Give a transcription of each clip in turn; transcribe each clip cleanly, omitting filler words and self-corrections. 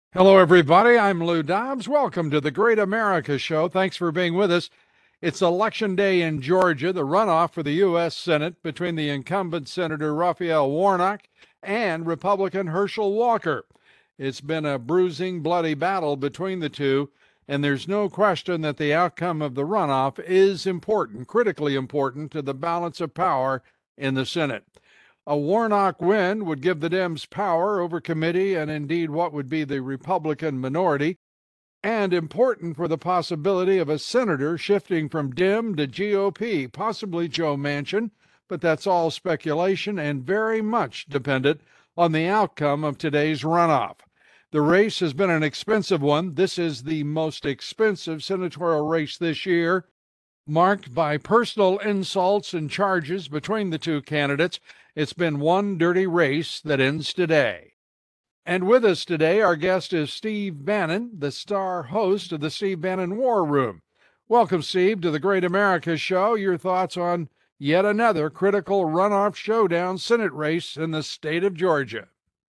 Hello, everybody. I'm Lou Dobbs. Welcome to the Great America Show. Thanks for being with us. It's Election Day in Georgia, the runoff for the U.S. Senate between the incumbent Senator Raphael Warnock and Republican Herschel Walker. It's been a bruising, bloody battle between the two, and there's no question that the outcome of the runoff is important, critically important to the balance of power in the Senate. A Warnock win would give the Dems power over committee and indeed what would be the Republican minority, and important for the possibility of a senator shifting from Dem to GOP, possibly Joe Manchin, but that's all speculation and very much dependent on the outcome of today's runoff. The race has been an expensive one. This is the most expensive senatorial race this year, marked by personal insults and charges between the two candidates. It's been one dirty race that ends today. And with us today, our guest is Steve Bannon, the star host of the Steve Bannon War Room. Welcome, Steve, to the Great America Show. Your thoughts on yet another critical runoff showdown Senate race in the state of Georgia.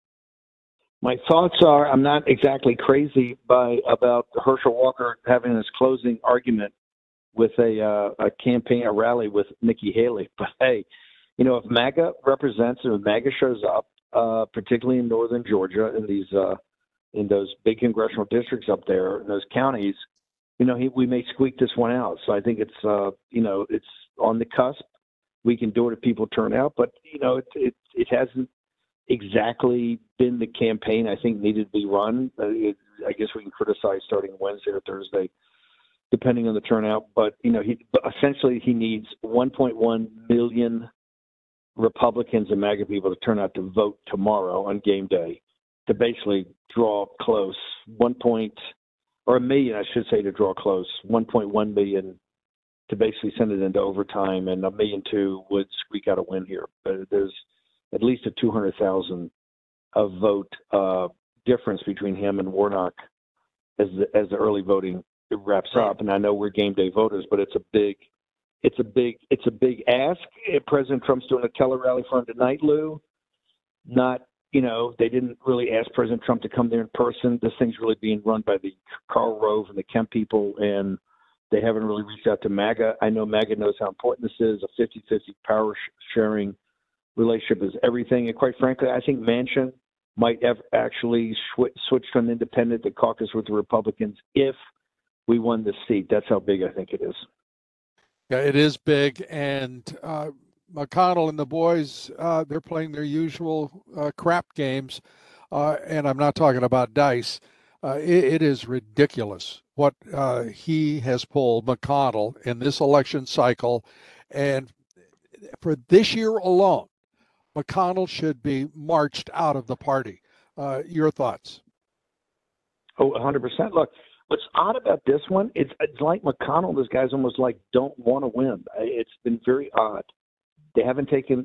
My thoughts are I'm not exactly crazy about Herschel Walker having his closing argument with a campaign, a rally with Nikki Haley. But hey, if MAGA represents and if MAGA shows up, particularly in northern Georgia, in those big congressional districts up there, in those counties, we may squeak this one out. So I think it's on the cusp. We can do it if people turn out, but it hasn't exactly been the campaign I think needed to be run. I guess we can criticize starting Wednesday or Thursday, depending on the turnout. But essentially he needs 1.1 million Republicans and MAGA people to turn out to vote tomorrow on game day to basically draw close. Or a million, I should say, to draw close. 1.1 million to basically send it into overtime, and 1.2 million would squeak out a win here. There's at least a 200,000 of vote difference between him and Warnock as the early voting wraps up. And I know we're game day voters, but it's a big ask. President Trump's doing a tele rally for him tonight, Lou. They didn't really ask President Trump to come there in person. This thing's really being run by the Karl Rove and the Kemp people, and they haven't really reached out to MAGA. I know MAGA knows how important this is. A 50-50 power sharing relationship is everything. And quite frankly, I think Manchin might have actually switched to an independent to caucus with the Republicans if we won this seat. That's how big I think it is. Yeah, it is big, and McConnell and the boys, they're playing their usual crap games, and I'm not talking about dice. It is ridiculous what he has pulled, McConnell, in this election cycle. And for this year alone, McConnell should be marched out of the party. Your thoughts? Oh, 100%. Look, what's odd about this one, it's like McConnell, those guys almost like don't want to win. It's been very odd. They haven't taken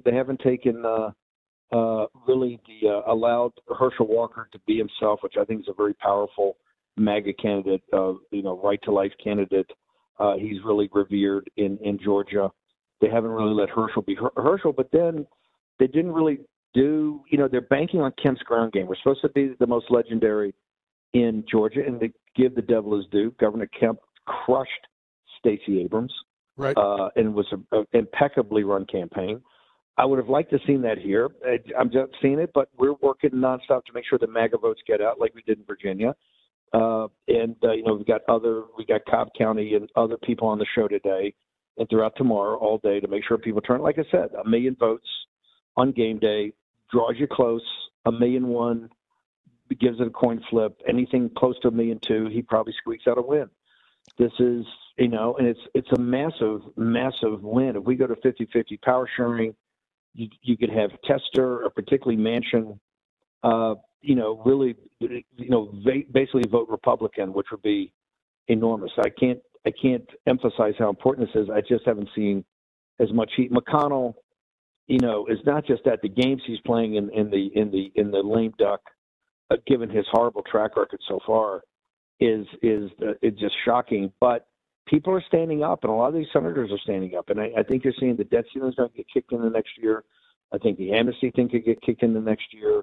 really allowed Herschel Walker to be himself, which I think is a very powerful MAGA candidate, right to life candidate. He's really revered in Georgia. They haven't really let Herschel be Herschel, but then they didn't really do, they're banking on Kemp's ground game. We're supposed to be the most legendary in Georgia, and to give the devil his due, Governor Kemp crushed Stacey Abrams, right? And was an impeccably run campaign. I would have liked to have seen that here. I'm just seeing it, but we're working nonstop to make sure the MAGA votes get out, like we did in Virginia. We've got Cobb County and other people on the show today and throughout tomorrow all day to make sure people turn. Like I said, 1 million votes on game day draws you close. 1.1 million gives it a coin flip. Anything close to 1.2 million, he probably squeaks out a win. This is, and it's a massive, massive win. If we go to 50-50 power sharing, you could have Tester or particularly Manchin, really, basically vote Republican, which would be enormous. I can't emphasize how important this is. I just haven't seen as much heat. McConnell, is not just at the games he's playing in the lame duck, given his horrible track record so far, it's just shocking. But people are standing up, and a lot of these senators are standing up. And I think you're seeing the debt ceiling is going to get kicked in the next year. I think the amnesty thing could get kicked in the next year.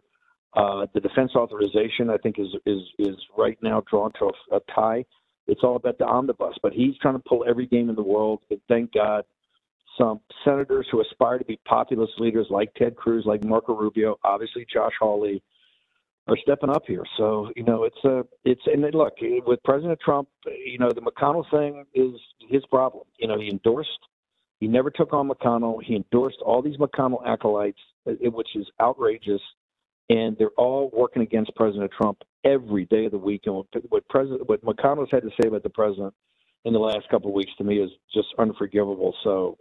The defense authorization, I think, is right now drawn to a tie. It's all about the omnibus, but he's trying to pull every game in the world. And thank God, some senators who aspire to be populist leaders like Ted Cruz, like Marco Rubio, obviously Josh Hawley, are stepping up here. So, and then look, with President Trump, the McConnell thing is his problem. He never took on McConnell. He endorsed all these McConnell acolytes, which is outrageous. And they're all working against President Trump every day of the week. And what McConnell's had to say about the president in the last couple of weeks to me is just unforgivable. So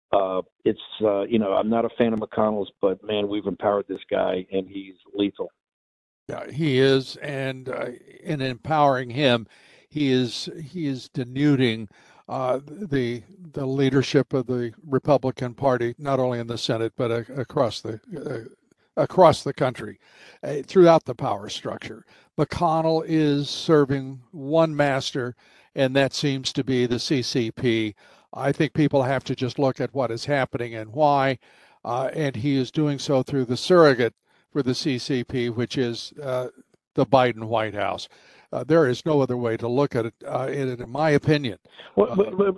I'm not a fan of McConnell's, but man, we've empowered this guy, and he's lethal. Yeah, he is, and in empowering him, he is denuding the leadership of the Republican Party, not only in the Senate but across the country, throughout the power structure. McConnell is serving one master, and that seems to be the CCP. I think people have to just look at what is happening and why, and he is doing so through the surrogate for the CCP, which is the Biden White House. There is no other way to look at it, in my opinion. Well,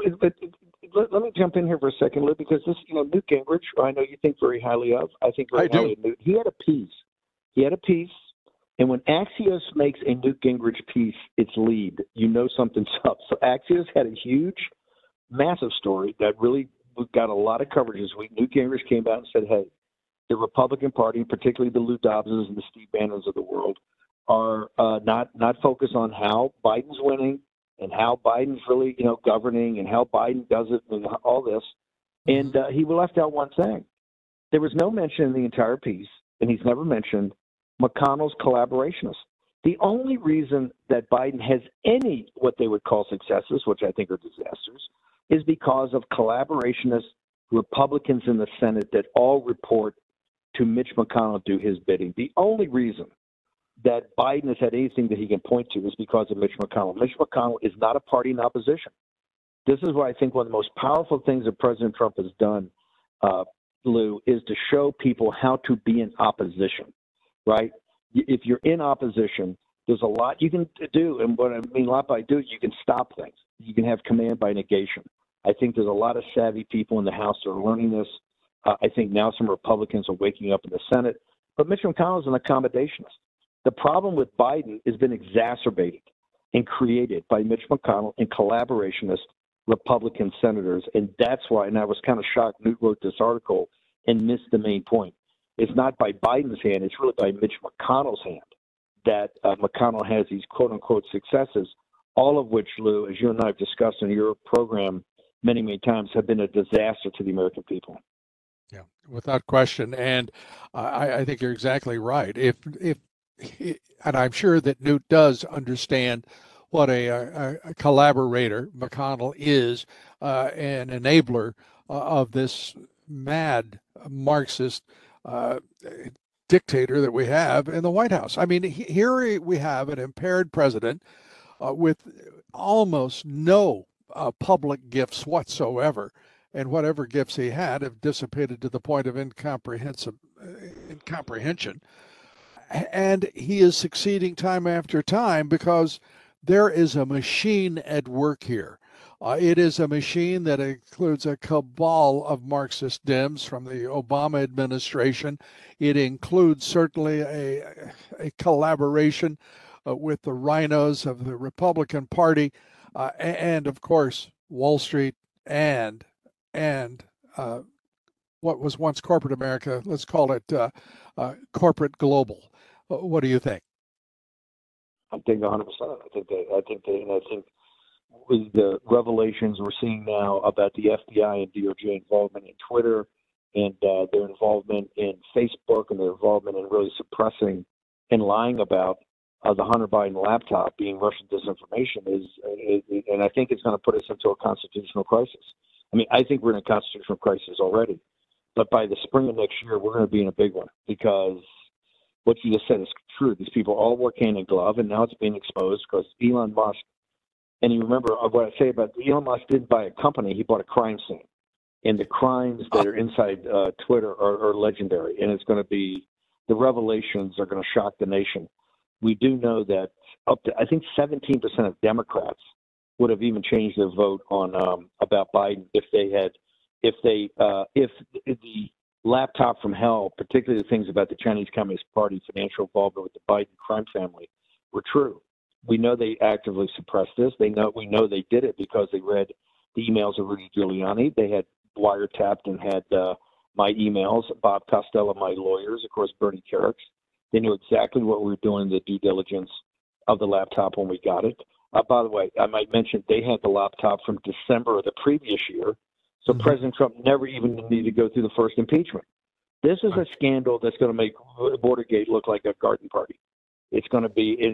let me jump in here for a second, Lou, because this, Newt Gingrich, I know you think very highly of. I think very highly of Newt. He had a piece, and when Axios makes a Newt Gingrich piece its lead, something's up. So Axios had a huge, massive story that really got a lot of coverage this week. Newt Gingrich came out and said, hey, the Republican Party, particularly the Lou Dobbses and the Steve Bannons of the world, are not focused on how Biden's winning and how Biden's really, governing and how Biden does it and all this. And he left out one thing. There was no mention in the entire piece, and he's never mentioned McConnell's collaborationists. The only reason that Biden has any what they would call successes, which I think are disasters, is because of collaborationist Republicans in the Senate that all report to Mitch McConnell do his bidding. The only reason that Biden has had anything that he can point to is because of Mitch McConnell. Mitch McConnell is not a party in opposition. This is why I think one of the most powerful things that President Trump has done, Lou, is to show people how to be in opposition, right? If you're in opposition, there's a lot you can do. And what I mean a lot by do, you can stop things. You can have command by negation. I think there's a lot of savvy people in the House that are learning this. I think now some Republicans are waking up in the Senate. But Mitch McConnell is an accommodationist. The problem with Biden has been exacerbated and created by Mitch McConnell and collaborationist Republican senators. And that's why, and I was kind of shocked Newt wrote this article and missed the main point. It's not by Biden's hand, it's really by Mitch McConnell's hand that McConnell has these quote-unquote successes, all of which, Lou, as you and I have discussed in your program many, many times, have been a disaster to the American people. Yeah, without question. And I think you're exactly right. If and I'm sure that Newt does understand what a collaborator McConnell is, an enabler of this mad Marxist dictator that we have in the White House. I mean, here we have an impaired president with almost no public gifts whatsoever. And whatever gifts he had have dissipated to the point of incomprehension. And he is succeeding time after time because there is a machine at work here. It is a machine that includes a cabal of Marxist Dems from the Obama administration. It includes certainly a collaboration with the rhinos of the Republican Party and, of course, Wall Street and what was once corporate America, let's call it corporate global. What do you think? I think 100%. I think with the revelations we're seeing now about the FBI and DOJ involvement in Twitter and their involvement in Facebook and their involvement in really suppressing and lying about the Hunter Biden laptop being Russian disinformation and I think it's going to put us into a constitutional crisis. I mean, I think we're in a constitutional crisis already, but by the spring of next year, we're going to be in a big one because what you just said is true. These people all work hand in glove, and now it's being exposed because Elon Musk, and you remember what I say about Elon Musk didn't buy a company, he bought a crime scene. And the crimes that are inside Twitter are legendary, and it's going to be the revelations are going to shock the nation. We do know that up to, I think, 17% of Democrats would have even changed their vote on about Biden if the laptop from hell, particularly the things about the Chinese Communist Party financial involvement with the Biden crime family, were true. We know they actively suppressed this. We know they did it because they read the emails of Rudy Giuliani. They had wiretapped and had my emails, Bob Costello, my lawyers, of course, Bernie Kerik. They knew exactly what we were doing, the due diligence of the laptop when we got it. By the way, I might mention they had the laptop from December of the previous year, so President Trump never even needed to go through the first impeachment. This is a scandal that's going to make Bordergate look like a garden party. I tell you,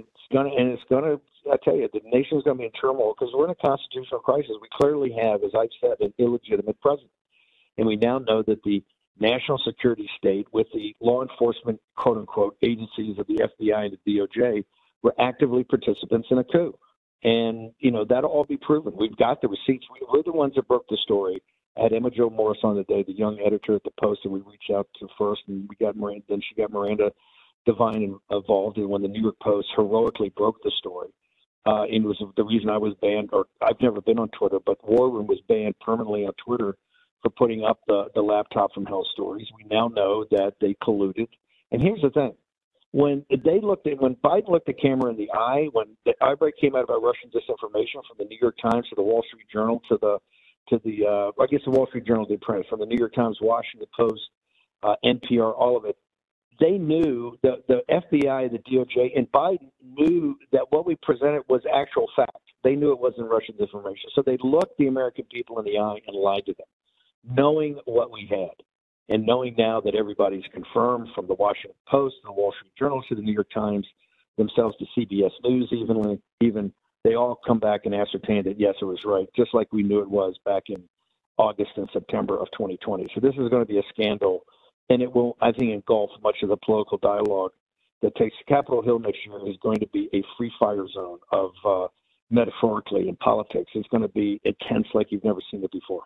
the nation's going to be in turmoil because we're in a constitutional crisis. We clearly have, as I've said, an illegitimate president. And we now know that the national security state with the law enforcement, quote unquote, agencies of the FBI and the DOJ were actively participants in a coup. And, that'll all be proven. We've got the receipts. We're the ones that broke the story. I had Emma Jo Morris on today, the young editor at the Post that we reached out to first, and we got Miranda, then she got Miranda Devine involved, and when the New York Post heroically broke the story, it was the reason I was banned, or I've never been on Twitter, but War Room was banned permanently on Twitter for putting up the laptop from hell stories. We now know that they colluded. And here's the thing. When Biden looked the camera in the eye, when the outbreak came out about Russian disinformation from the New York Times to the Wall Street Journal to the I guess the Wall Street Journal did print it, from the New York Times, Washington Post, NPR, all of it, they knew, the FBI, the DOJ, and Biden knew that what we presented was actual fact. They knew it wasn't Russian disinformation. So they looked the American people in the eye and lied to them, knowing what we had. And knowing now that everybody's confirmed, from the Washington Post, the Wall Street Journal, to the New York Times, themselves to CBS News, even they all come back and ascertain that, yes, it was right, just like we knew it was back in August and September of 2020. So this is going to be a scandal, and it will, I think, engulf much of the political dialogue that takes Capitol Hill next year. Is going to be a free fire zone of, metaphorically, in politics. It's going to be intense like you've never seen it before.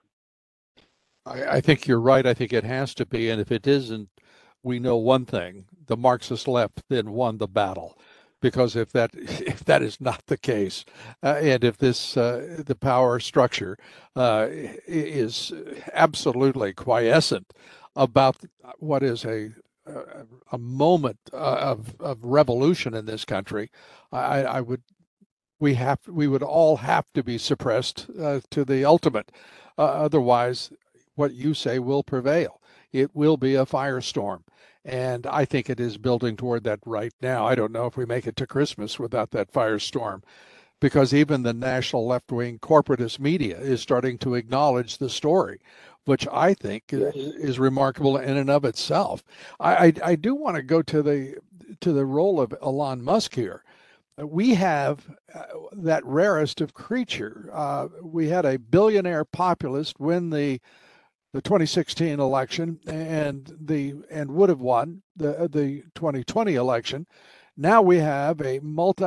I think you're right. I think it has to be. And if it isn't, we know one thing: the Marxist left then won the battle. Because if that is not the case, and if this the power structure is absolutely quiescent about what is a moment of revolution in this country, we would all have to be suppressed to the ultimate. Otherwise, what you say will prevail. It will be a firestorm. And I think it is building toward that right now. I don't know if we make it to Christmas without that firestorm, because even the national left-wing corporatist media is starting to acknowledge the story, which I think is remarkable in and of itself. I do want to go to the role of Elon Musk here. We have that rarest of creature. We had a billionaire populist win the 2016 election and would have won the 2020 election. Now we have a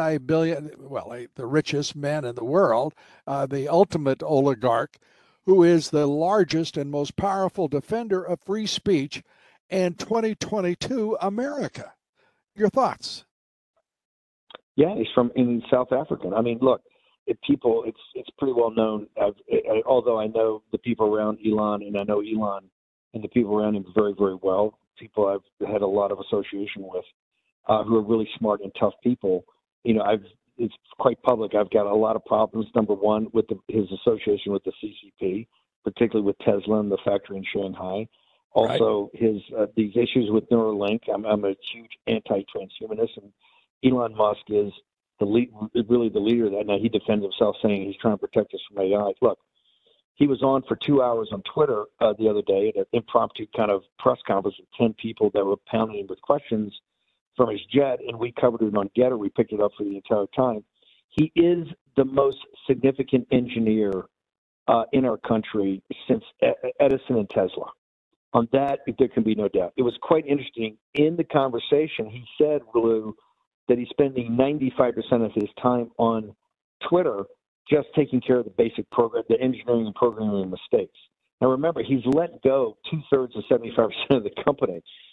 the richest man in the world, the ultimate oligarch, who is the largest and most powerful defender of free speech in 2022 America. Your thoughts? Yeah, he's in South Africa. I mean, look, it's pretty well known. Although I know the people around Elon, and I know Elon and the people around him very, very well. People I've had a lot of association with, who are really smart and tough people. It's quite public. I've got a lot of problems. Number one, with his association with the CCP, particularly with Tesla and the factory in Shanghai. Also, right. These issues with Neuralink. I'm a huge anti-transhumanist, and Elon Musk is really the leader of that. Now, he defends himself saying he's trying to protect us from AI. Look, he was on for 2 hours on Twitter the other day at an impromptu kind of press conference with 10 people that were pounding him with questions from his jet, and we covered it on Getter. We picked it up for the entire time. He is the most significant engineer in our country since Edison and Tesla. On that, there can be no doubt. It was quite interesting. In the conversation, he said, Lou, that he's spending 95% of his time on Twitter just taking care of the basic program, the engineering and programming mistakes. Now, remember, he's let go 2/3 of 75% of the company.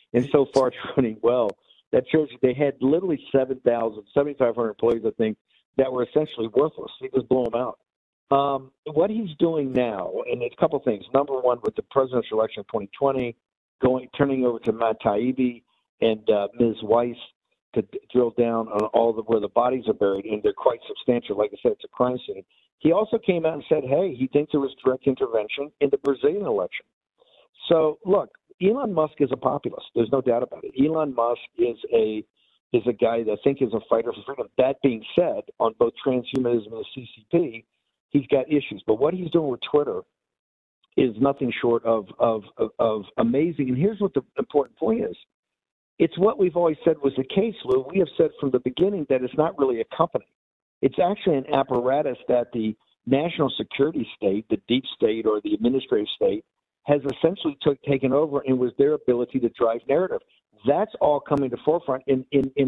and so far it's running well. That shows you they had literally 7,500 employees, I think, that were essentially worthless. He just blew them out. What he's doing now, and it's a couple of things. Number one, with the presidential election of 2020, turning over to Matt Taibbi and Ms. Weiss to drill down on where the bodies are buried, and they're quite substantial. Like I said, it's a crime scene. He also came out and said, hey, he thinks there was direct intervention in the Brazilian election. So, look, Elon Musk is a populist. There's no doubt about it. Elon Musk is a guy that I think is a fighter for freedom. That being said, on both transhumanism and the CCP, he's got issues. But what he's doing with Twitter is nothing short of amazing. And here's what the important point is. It's what we've always said was the case, Lou. We have said from the beginning that it's not really a company. It's actually an apparatus that the national security state, the deep state or the administrative state, has essentially taken over, and was their ability to drive narrative. That's all coming to forefront in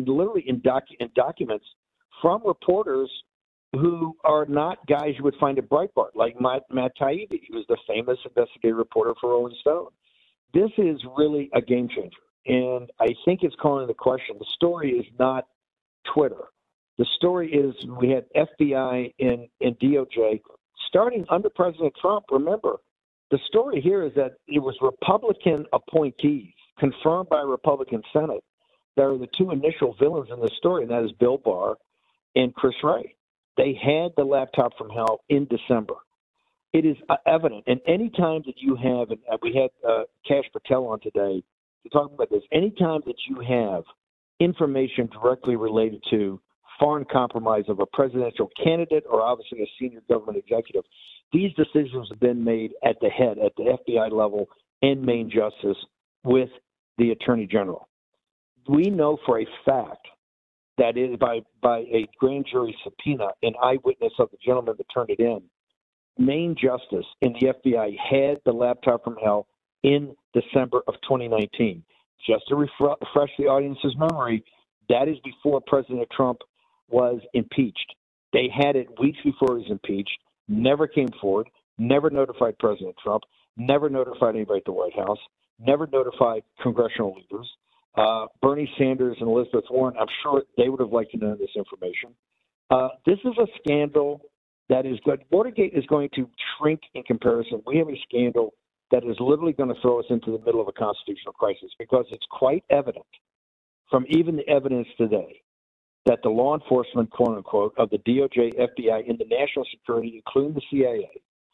documents from reporters who are not guys you would find at Breitbart, like Matt Taibbi. He was the famous investigative reporter for Rolling Stone. This is really a game changer, and I think it's calling into question. The story is not Twitter. The story is we had FBI and DOJ starting under President Trump. Remember, the story here is that it was Republican appointees confirmed by a Republican Senate that are the two initial villains in the story, and that is Bill Barr and Chris Wray. They had the laptop from hell in December. It is evident, and any time that you have, and we had Kash Patel on today to talk about this, any time that you have information directly related to foreign compromise of a presidential candidate or obviously a senior government executive, these decisions have been made at the head, at the FBI level and main justice with the Attorney General. We know for a fact that is by a grand jury subpoena, an eyewitness of the gentleman that turned it in, main justice in the FBI had the laptop from hell in December of 2019. Just to refresh the audience's memory, that is before President Trump was impeached. They had it weeks before he was impeached, never came forward, never notified President Trump, never notified anybody at the White House, never notified congressional leaders. Bernie Sanders and Elizabeth Warren, I'm sure they would have liked to know this information. This is a scandal that is good. Watergate is going to shrink in comparison. We have a scandal that is literally going to throw us into the middle of a constitutional crisis, because it's quite evident from even the evidence today that the law enforcement, quote unquote, of the DOJ, FBI, and the national security, including the CIA,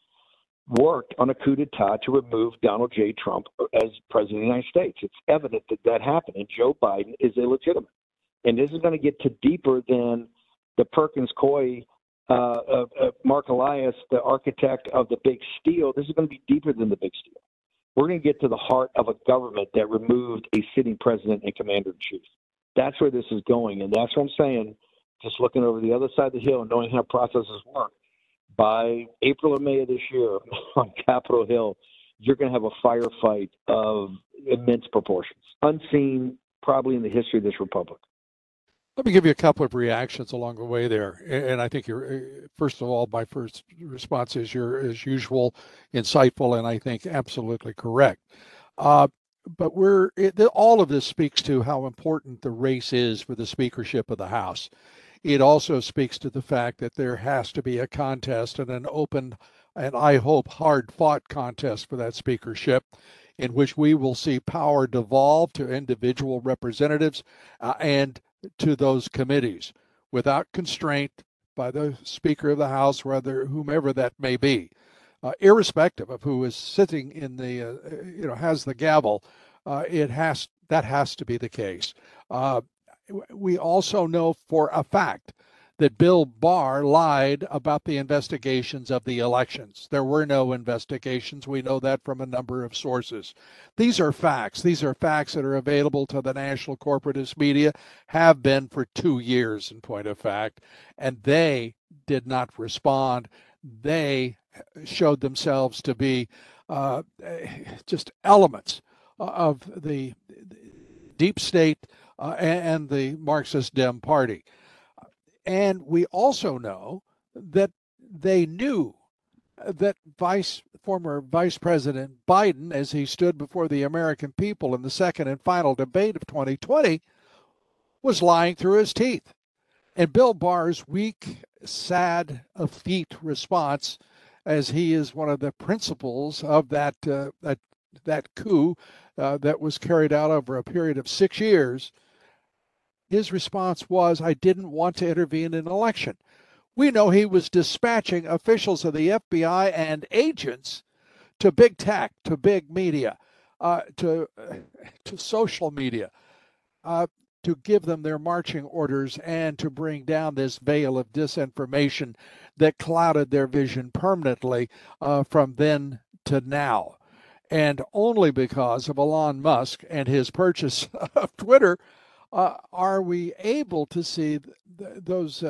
worked on a coup d'etat to remove Donald J. Trump as president of the United States. It's evident that that happened, and Joe Biden is illegitimate. And this is going to get to deeper than the Perkins Coie, Mark Elias, the architect of the big steal. This is going to be deeper than the big steal. We're going to get to the heart of a government that removed a sitting president and commander-in-chief. That's where this is going, and that's what I'm saying, just looking over the other side of the hill and knowing how processes work. By April or May of this year on Capitol Hill, you're going to have a firefight of immense proportions, unseen probably in the history of this republic. Let me give you a couple of reactions along the way there. And I think first of all, my first response is you're, as usual, insightful and I think absolutely correct. But all of this speaks to how important the race is for the speakership of the House. It also speaks to the fact that there has to be a contest, and an open and I hope hard-fought contest for that speakership, in which we will see power devolve to individual representatives and to those committees without constraint by the Speaker of the House, whomever that may be. Irrespective of who is sitting in the, has the gavel, that has to be the case. We also know for a fact that Bill Barr lied about the investigations of the elections. There were no investigations. We know that from a number of sources. These are facts. These are facts that are available to the national corporatist media, have been for 2 years, in point of fact, and they did not respond. They showed themselves to be just elements of the deep state and the Marxist Dem Party. And we also know that they knew that Vice former Vice President Biden, as he stood before the American people in the second and final debate of 2020, was lying through his teeth. And Bill Barr's weak, sad, effete response, as he is one of the principals of that coup that was carried out over a period of 6 years, his response was, I didn't want to intervene in an election. We know he was dispatching officials of the FBI and agents to big tech, to big media, to social media, to give them their marching orders and to bring down this veil of disinformation that clouded their vision permanently from then to now. And only because of Elon Musk and his purchase of Twitter are we able to see those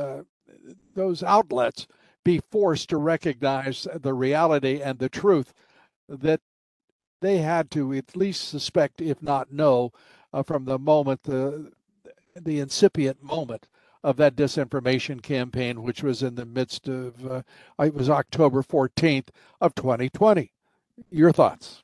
outlets be forced to recognize the reality and the truth that they had to at least suspect, if not know, from the moment, the incipient moment of that disinformation campaign, which was in the midst of, it was October 14th of 2020. Your thoughts?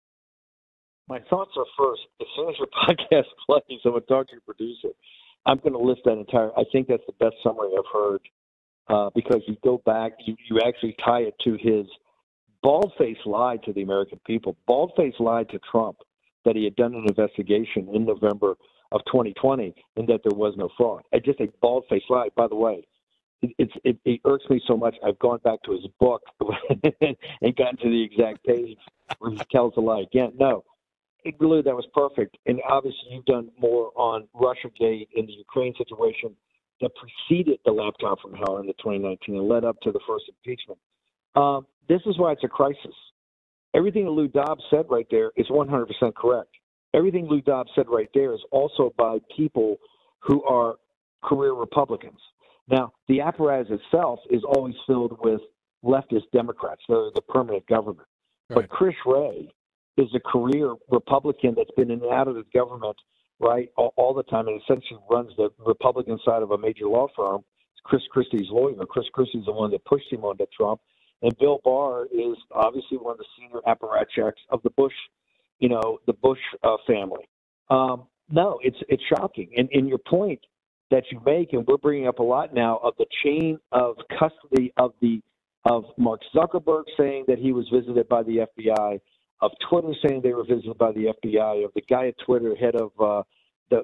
My thoughts are, first, as soon as your podcast plays, I'm going to talk to your producer. I'm going to list that entire. I think that's the best summary I've heard because you go back, you actually tie it to his bald-faced lie to the American people. Bald-faced lie to Trump that he had done an investigation in November of 2020 and that there was no fraud. Just a bald-faced lie. By the way, it irks me so much. I've gone back to his book and gotten to the exact page where he tells a lie again. No. Really, that was perfect. And obviously, you've done more on Russiagate and the Ukraine situation that preceded the laptop from hell in the 2019 and led up to the first impeachment. This is why it's a crisis. Everything that Lou Dobbs said right there is 100% correct. Everything Lou Dobbs said right there is also by people who are career Republicans. Now, the apparatus itself is always filled with leftist Democrats. They're the permanent government. Right. But Chris Wray is a career Republican that's been in and out of the government, right, all the time, and essentially runs the Republican side of a major law firm. It's Chris Christie's lawyer. Chris Christie's the one that pushed him onto Trump. And Bill Barr is obviously one of the senior apparatchiks of the Bush, the Bush family. No, it's shocking. And your point that you make, and we're bringing up a lot now, of the chain of custody of Mark Zuckerberg saying that he was visited by the FBI, of Twitter saying they were visited by the FBI, of the guy at Twitter, head of the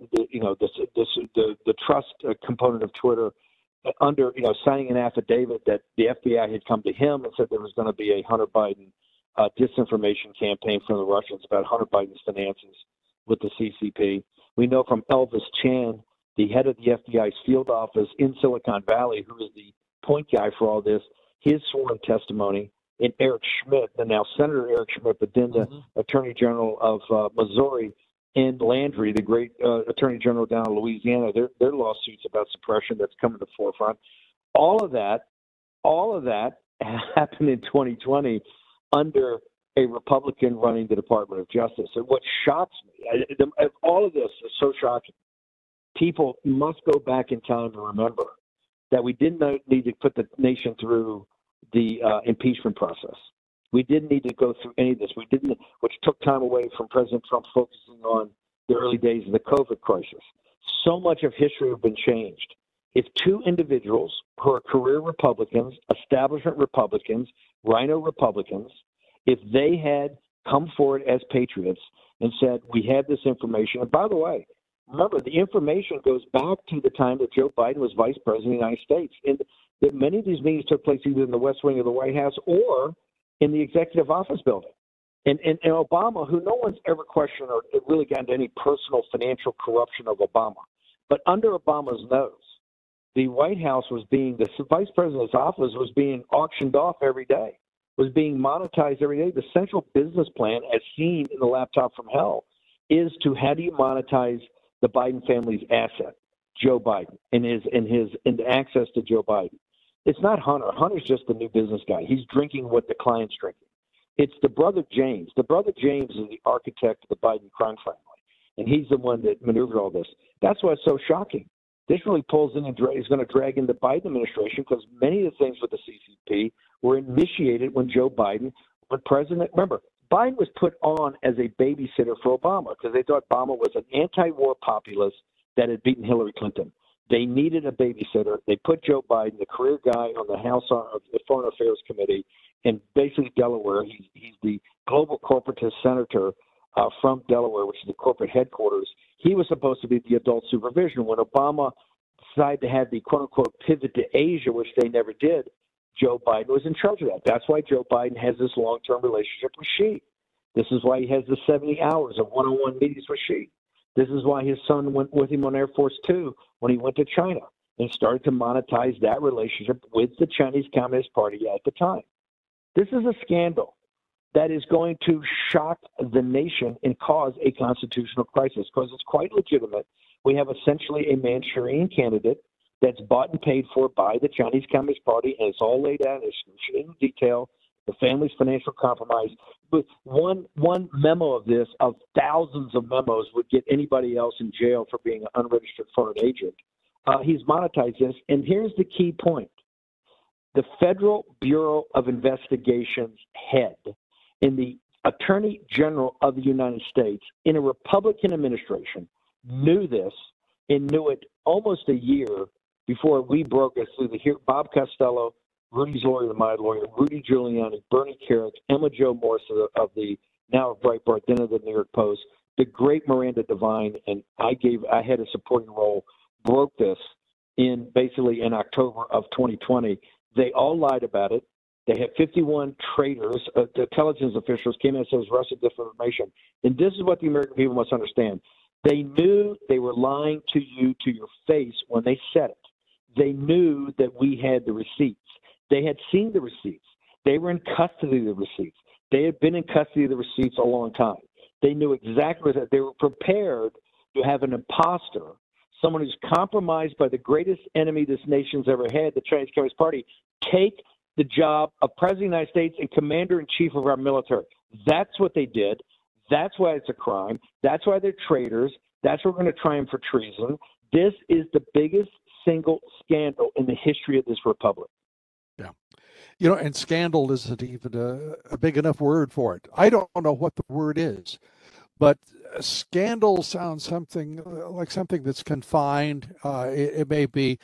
trust component of Twitter, under signing an affidavit that the FBI had come to him and said there was going to be a Hunter Biden disinformation campaign from the Russians about Hunter Biden's finances with the CCP. We know from Elvis Chan, the head of the FBI's field office in Silicon Valley, who is the point guy for all this, his sworn testimony. And Eric Schmidt, the now Senator Eric Schmidt, but then the Attorney General of Missouri, and Landry, the great Attorney General down in Louisiana, their lawsuits about suppression that's come to the forefront. All of that happened in 2020 under a Republican running the Department of Justice. And what shocks me, all of this is so shocking. People must go back in time to remember that we didn't need to put the nation through the impeachment process. We didn't need to go through any of this. We didn't, which took time away from President Trump focusing on the early days of the COVID crisis. So much of history has been changed. If two individuals who are career Republicans, establishment Republicans, rhino Republicans, if they had come forward as patriots and said, we had this information, and by the way, remember, the information goes back to the time that Joe Biden was vice president of the United States, and that many of these meetings took place either in the West Wing of the White House or in the executive office building. And Obama, who no one's ever questioned or really gotten into any personal financial corruption of Obama, but under Obama's nose, the White House the vice president's office was being auctioned off every day, was being monetized every day. The central business plan, as seen in the laptop from hell, is to how do you monetize the Biden family's asset, Joe Biden, and the access to Joe Biden. It's not Hunter. Hunter's just the new business guy. He's drinking what the client's drinking. It's the brother James. The brother James is the architect of the Biden crime family, and he's the one that maneuvered all this. That's why it's so shocking. This really pulls in and is going to drag in the Biden administration because many of the things with the CCP were initiated when Joe Biden when remember, Biden was put on as a babysitter for Obama because they thought Obama was an anti-war populist that had beaten Hillary Clinton. They needed a babysitter. They put Joe Biden, the career guy, on the House of the Foreign Affairs Committee in basically Delaware. He's the global corporatist senator from Delaware, which is the corporate headquarters. He was supposed to be the adult supervision. When Obama decided to have the quote-unquote pivot to Asia, which they never did, Joe Biden was in charge of that. That's why Joe Biden has this long-term relationship with Xi. This is why he has the 70 hours of one-on-one meetings with Xi. This is why his son went with him on Air Force Two when he went to China and started to monetize that relationship with the Chinese Communist Party at the time. This is a scandal that is going to shock the nation and cause a constitutional crisis because it's quite legitimate. We have essentially a Manchurian candidate that's bought and paid for by the Chinese Communist Party, and it's all laid out in detail, the family's financial compromise. But one memo of this, of thousands of memos, would get anybody else in jail for being an unregistered foreign agent. He's monetized this, and here's the key point. The Federal Bureau of Investigation's head in the Attorney General of the United States in a Republican administration knew this and knew it almost a year before we broke us through Bob Costello, Rudy's lawyer, my lawyer, Rudy Giuliani, Bernie Kerik, Emma Jo Morse of the now of Breitbart, then of the New York Post, the great Miranda Devine, and I had a supporting role, broke this basically in October of 2020. They all lied about it. They had 51 traitors, the intelligence officials came in and said it was Russian disinformation. And this is what the American people must understand. They knew they were lying to you to your face when they said it. They knew that we had the receipts. They had seen the receipts. They were in custody of the receipts. They had been in custody of the receipts a long time. They knew exactly that. They were prepared to have an imposter, someone who's compromised by the greatest enemy this nation's ever had, the Chinese Communist Party, take the job of President of the United States and Commander-in-Chief of our military. That's what they did. That's why it's a crime. That's why they're traitors. That's why we're going to try them for treason. This is the biggest single scandal in the history of this republic. Yeah. You know, and scandal isn't even a big enough word for it. I don't know what the word is, but scandal sounds something like something that's confined. It may be,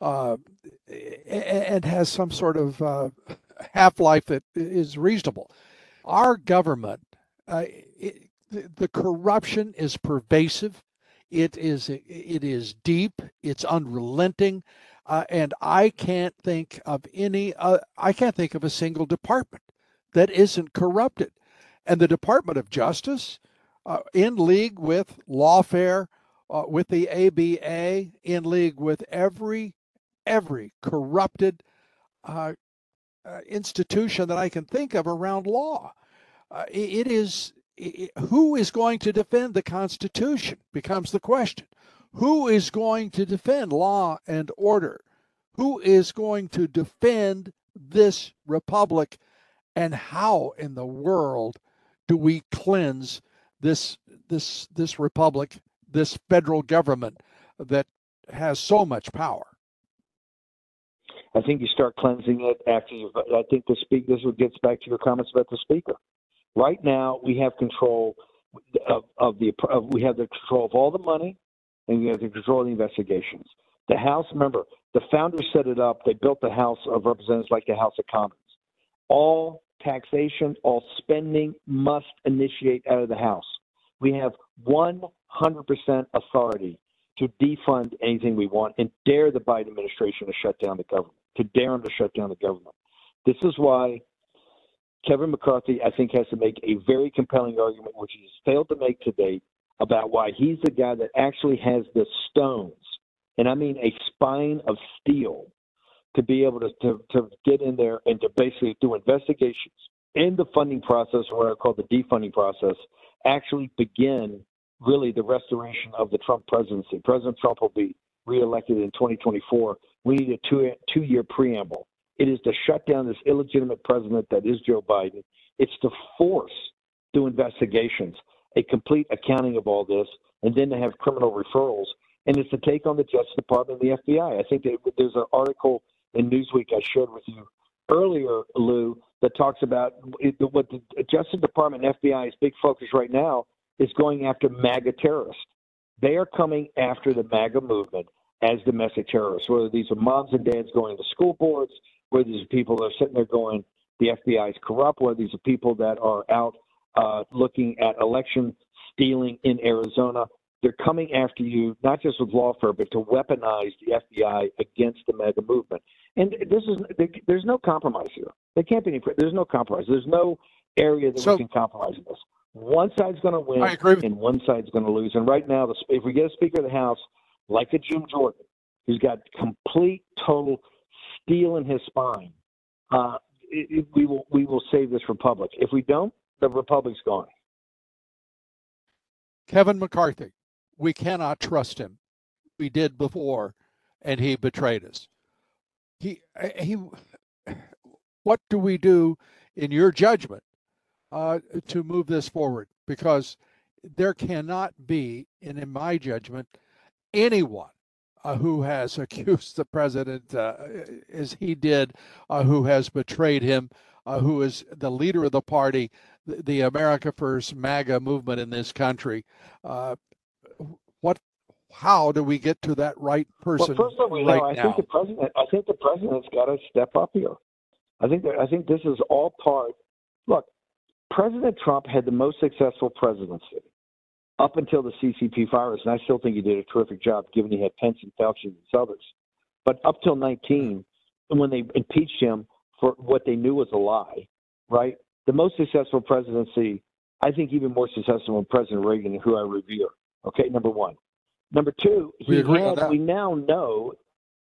and has some sort of half-life that is reasonable. Our government, the corruption is pervasive. It is deep. It's unrelenting. And I can't think of a single department that isn't corrupted. And the Department of Justice, in league with lawfare, with the ABA, in league with every corrupted institution that I can think of around law. Who is going to defend the Constitution becomes the question. Who is going to defend law and order? Who is going to defend this republic? And how in the world do we cleanse this republic, this federal government that has so much power? I think you start cleansing it after I think this gets back to your comments about the speaker. Right now, we have control we have the control of all the money, and we have the control of the investigations. The House, remember, the founders set it up. They built the House of Representatives like the House of Commons. All taxation, all spending must initiate out of the House. We have 100% authority to defund anything we want and dare the Biden administration to shut down the government, This is why Kevin McCarthy, I think, has to make a very compelling argument, which he's failed to make to date, about why he's the guy that actually has the stones, and I mean a spine of steel, to be able to get in there and to basically do investigations in the funding process, or what I call the defunding process, actually begin really the restoration of the Trump presidency. President Trump will be reelected in 2024. We need a two-year preamble. It is to shut down this illegitimate president that is Joe Biden. It's to force through investigations a complete accounting of all this, and then to have criminal referrals. And it's to take on the Justice Department and the FBI. I think there's an article in Newsweek I shared with you earlier, Lou, that talks about what the Justice Department and FBI's big focus right now is going after MAGA terrorists. They are coming after the MAGA movement as domestic terrorists, whether these are moms and dads going to school boards, whether these are people that are sitting there going, the FBI is corrupt, whether these are people that are out looking at election stealing in Arizona. They're coming after you, not just with lawfare, but to weaponize the FBI against the MAGA movement. And there's no compromise here. There can't be any. There's no compromise. There's no area that we can compromise in this. One side's going to win, and one side's going to lose. And right now, if we get a Speaker of the House like a Jim Jordan, who's got complete, total steel in his spine, we will save this republic. If we don't, the republic's gone. Kevin McCarthy, we cannot trust him. We did before, and he betrayed us. What do we do, in your judgment, to move this forward? Because there cannot be, in my judgment, anyone who has accused the president as he did, who has betrayed him, who is the leader of the party, the America First MAGA movement in this country. How do we get to that right person? Well, first of all, right now? I think the president's got to step up here. I think this is all part. Look, President Trump had the most successful presidency up until the CCP virus, and I still think he did a terrific job, given he had Pence and Fauci and others. But up till 19, when they impeached him for what they knew was a lie, right? The most successful presidency, I think, even more successful than President Reagan, who I revere. Okay, number one. Number two, we now know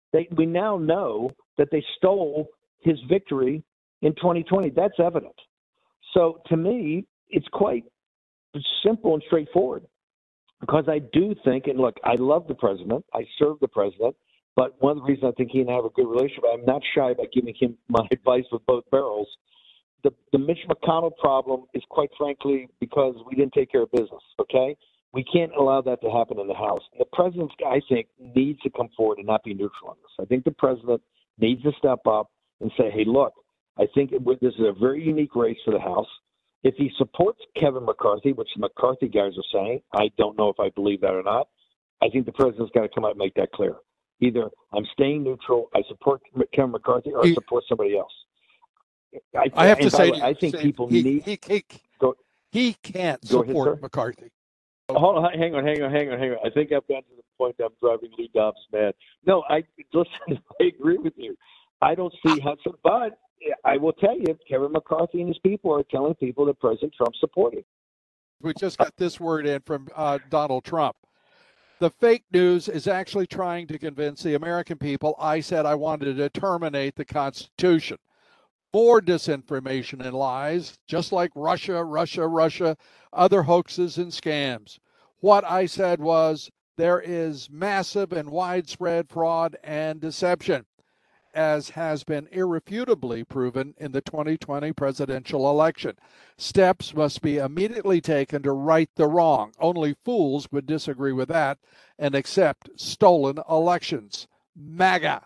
that they stole his victory in 2020. That's evident. So to me, it's quite simple and straightforward, because I do think, and look, I love the president. I serve the president. But one of the reasons I think he and I have a good relationship, I'm not shy about giving him my advice with both barrels. The Mitch McConnell problem is, quite frankly, because we didn't take care of business, okay? We can't allow that to happen in the House. The president, I think, needs to come forward and not be neutral on this. I think the president needs to step up and say, hey, look, I think this is a very unique race for the House. If he supports Kevin McCarthy, which the McCarthy guys are saying, I don't know if I believe that or not, I think the president's got to come out and make that clear. Either I'm staying neutral, I support Kevin McCarthy, or I support somebody else. I have to say, I think people need. He can't support McCarthy. Hold on, hang on. I think I've gotten to the point that I'm driving Lou Dobbs mad. No, listen, I agree with you. I don't see how, but I will tell you, Kevin McCarthy and his people are telling people that President Trump supported. We just got this word in from Donald Trump. The fake news is actually trying to convince the American people I said I wanted to terminate the Constitution. More disinformation and lies, just like Russia, other hoaxes and scams. What I said was there is massive and widespread fraud and deception, as has been irrefutably proven in the 2020 presidential election. Steps must be immediately taken to right the wrong. Only fools would disagree with that and accept stolen elections. MAGA.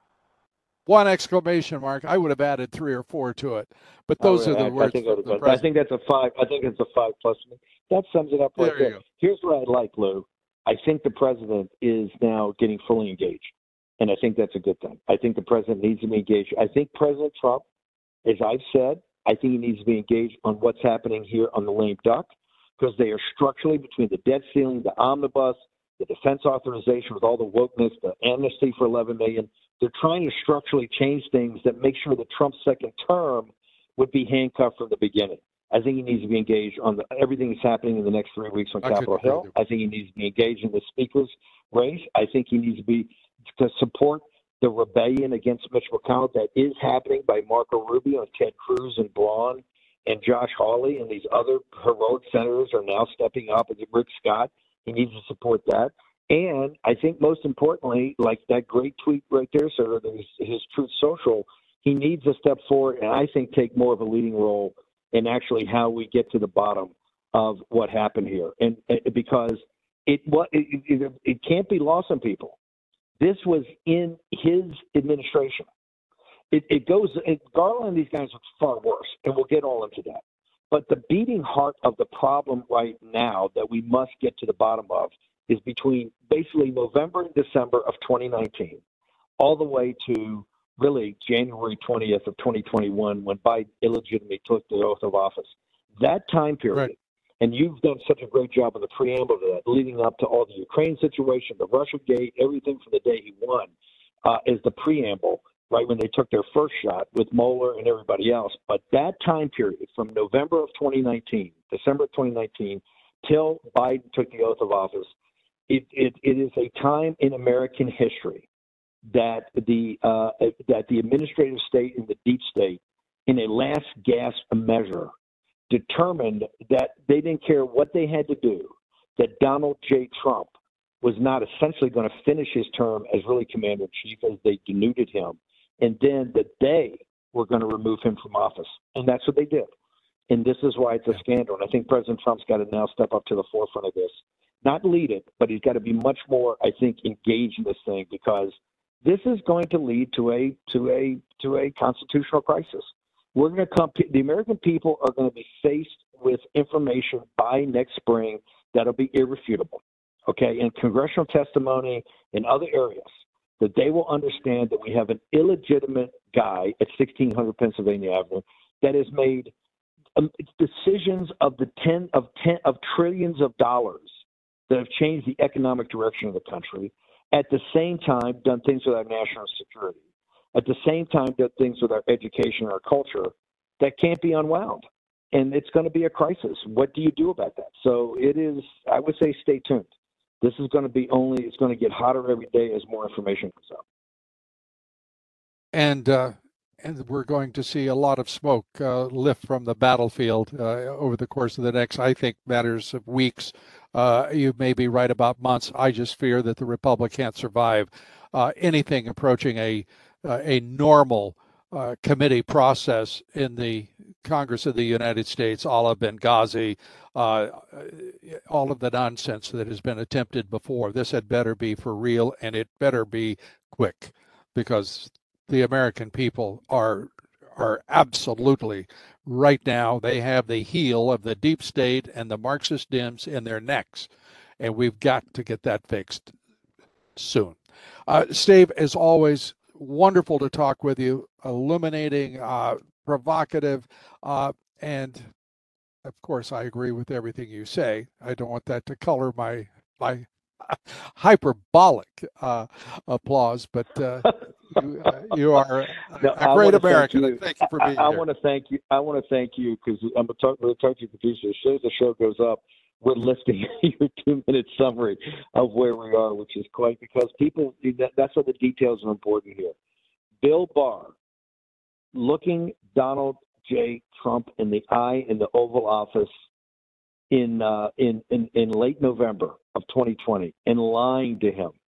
One exclamation mark. I would have added 3 or 4 to it, but those are the words. I think that's a 5. I think it's a 5 plus. That sums it up right there. Here's what I like, Lou. I think the president is now getting fully engaged, and I think that's a good thing. I think the president needs to be engaged. I think President Trump, as I've said, I think he needs to be engaged on what's happening here on the lame duck, because they are structurally, between the debt ceiling, the omnibus, the defense authorization with all the wokeness, the amnesty for 11 million. They're trying to structurally change things that make sure that Trump's second term would be handcuffed from the beginning. I think he needs to be engaged on everything that's happening in the next 3 weeks on Capitol Hill. I think he needs to be engaged in the speaker's race. I think he needs to support the rebellion against Mitch McConnell that is happening by Marco Rubio and Ted Cruz and Braun and Josh Hawley, and these other heroic senators are now stepping up, and Rick Scott. He needs to support that. And I think most importantly, like that great tweet right there, sir, his Truth Social, he needs to step forward and I think take more of a leading role in actually how we get to the bottom of what happened here. And because it can't be lost on people. This was in his administration. Garland and these guys are far worse, and we'll get all into that. But the beating heart of the problem right now that we must get to the bottom of is between basically November and December of 2019, all the way to really January 20th of 2021, when Biden illegitimately took the oath of office. That time period, Right. and you've done such a great job in the preamble of that, leading up to all the Ukraine situation, the Russia gate, everything from the day he won, is the preamble, right, when they took their first shot with Mueller and everybody else. But that time period from November of 2019, December of 2019, till Biden took the oath of office, it is a time in American history that the administrative state and the deep state, in a last gasp measure, determined that they didn't care what they had to do, that Donald J. Trump was not essentially going to finish his term as really commander-in-chief, as they denuded him, and then that they were going to remove him from office. And that's what they did. And this is why it's a scandal. And I think President Trump's got to now step up to the forefront of this. Not lead it, but he's got to be much more, I think, engaged in this thing, because this is going to lead to a constitutional crisis. We're going to come. The American people are going to be faced with information by next spring that'll be irrefutable. Okay, in congressional testimony in other areas, that they will understand that we have an illegitimate guy at 1600 Pennsylvania Avenue that has made decisions of trillions of dollars that have changed the economic direction of the country. At the same time, done things with our national security. At the same time, done things with our education and our culture that can't be unwound. And it's going to be a crisis. What do you do about that? So it is, I would say, stay tuned. This is going to be it's going to get hotter every day as more information comes out. And we're going to see a lot of smoke lift from the battlefield over the course of the next, I think, matters of weeks. You may be right about months. I just fear that the Republic can't survive anything approaching a normal committee process in the Congress of the United States, a la Benghazi, all of the nonsense that has been attempted before. This had better be for real, and it better be quick, because the American people are absolutely right now. They have the heel of the deep state and the Marxist Dems in their necks, and we've got to get that fixed soon. Steve, as always, wonderful to talk with you. Illuminating, provocative, and of course, I agree with everything you say. I don't want that to color my hyperbolic applause, but you are a great American. Thank you for being here. I want to thank you. I want to thank you, because I'm going to talk to your producer. As soon as the show goes up, we're lifting your 2-minute summary of where we are, which is quite, because people, that's what the details are important here. Bill Barr looking Donald J. Trump in the eye in the Oval Office in late November of 2020 and lying to him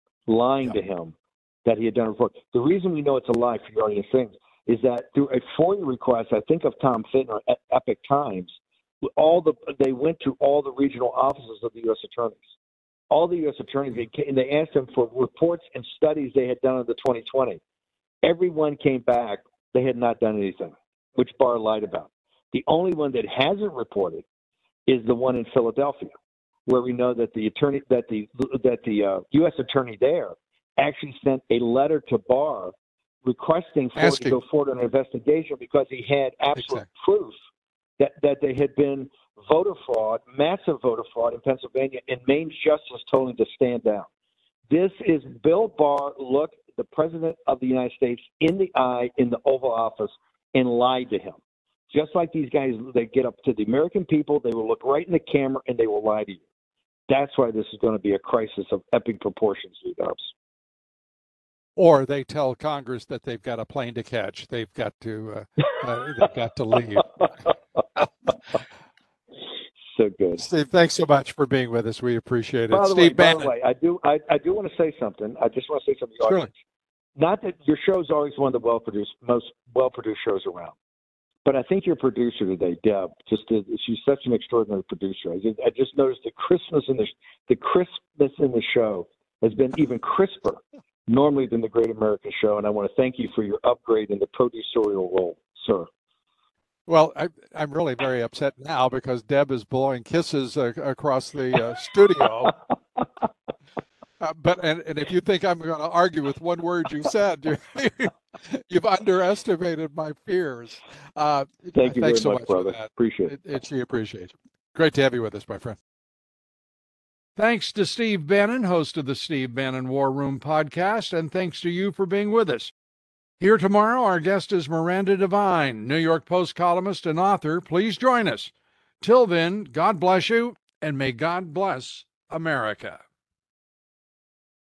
that he had done a report. The reason we know it's a lie for your audience things is that through a FOIA request, I think of Tom Fitton at Epic Times, they went to all the regional offices of the U.S. attorneys. All the U.S. attorneys, they asked them for reports and studies they had done in the 2020. Everyone came back. They had not done anything, which Barr lied about. The only one that hasn't reported is the one in Philadelphia, where we know that the U.S. attorney there actually sent a letter to Barr requesting for him to go forward on an investigation, because he had absolute proof that there had been voter fraud, massive voter fraud in Pennsylvania, and Maine's justice told him to stand down. This is Bill Barr looked the President of the United States in the eye in the Oval Office and lied to him. Just like these guys, they get up to the American people, they will look right in the camera and they will lie to you. That's why this is going to be a crisis of epic proportions, Dubs. Or they tell Congress that they've got a plane to catch. They've got to leave. So good, Steve. Thanks so much for being with us. We appreciate it. By the Bannon. way, I do want to say something. I just want to say something. Surely. Not that your show is always one of the most well-produced shows around, but I think your producer today, Deb, she's such an extraordinary producer. I just noticed the crispness in the show has been even crisper normally than the Great America Show, and I want to thank you for your upgrade in the producerial role, sir. Well, I'm really very upset now because Deb is blowing kisses across the studio. And if you think I'm going to argue with one word you said, you've underestimated my fears. Thank you very thanks so much, brother. for that. Appreciate it. She appreciates it. Great to have you with us, my friend. Thanks to Steve Bannon, host of the Steve Bannon War Room podcast, and thanks to you for being with us. Here tomorrow, our guest is Miranda Devine, New York Post columnist and author. Please join us. Till then, God bless you, and may God bless America.